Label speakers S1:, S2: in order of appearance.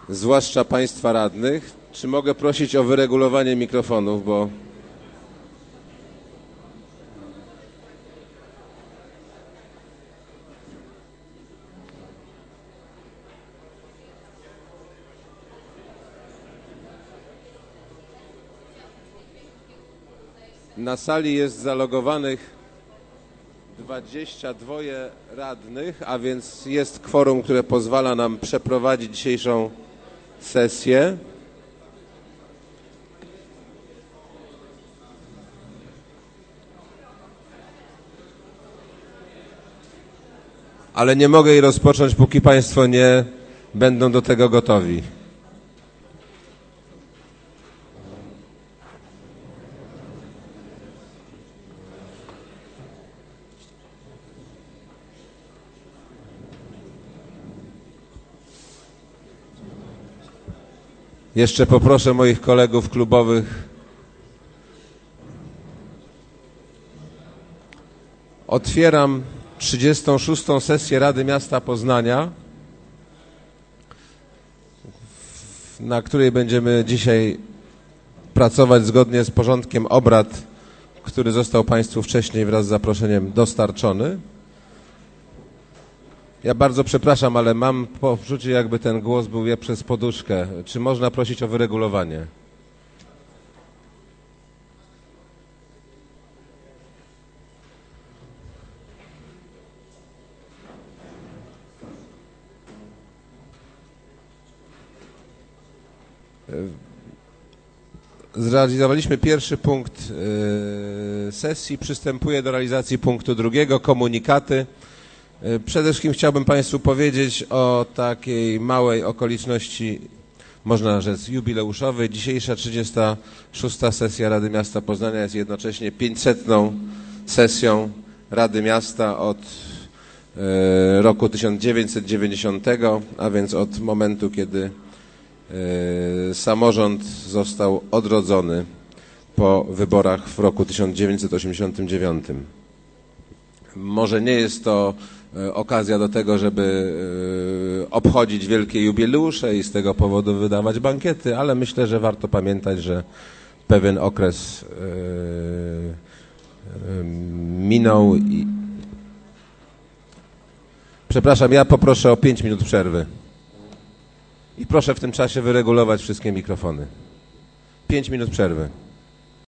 S1: zwłaszcza Państwa radnych. Czy mogę prosić o wyregulowanie mikrofonów, bo na sali jest zalogowanych 22 radnych, a więc jest kworum, które pozwala nam przeprowadzić dzisiejszą sesję. Ale nie mogę jej rozpocząć, póki Państwo nie będą do tego gotowi. Jeszcze poproszę moich kolegów klubowych. Otwieram 36. sesję Rady Miasta Poznania, na której będziemy dzisiaj pracować zgodnie z porządkiem obrad, który został Państwu wcześniej wraz z zaproszeniem dostarczony. Ja bardzo przepraszam, ale mam poczucie, jakby ten głos był je przez poduszkę. Czy można prosić o wyregulowanie? Zrealizowaliśmy pierwszy punkt sesji. Przystępuję do realizacji punktu drugiego, komunikaty. Przede wszystkim chciałbym Państwu powiedzieć o takiej małej okoliczności, można rzec jubileuszowej. Dzisiejsza 36. sesja Rady Miasta Poznania jest jednocześnie 500. sesją Rady Miasta od roku 1990, a więc od momentu, kiedy samorząd został odrodzony po wyborach w roku 1989. Może nie jest to okazja do tego, żeby obchodzić wielkie jubileusze i z tego powodu wydawać bankiety, ale myślę, że warto pamiętać, że pewien okres minął i... Przepraszam, ja poproszę o 5 minut przerwy. I proszę w tym czasie wyregulować wszystkie mikrofony. 5 minut przerwy.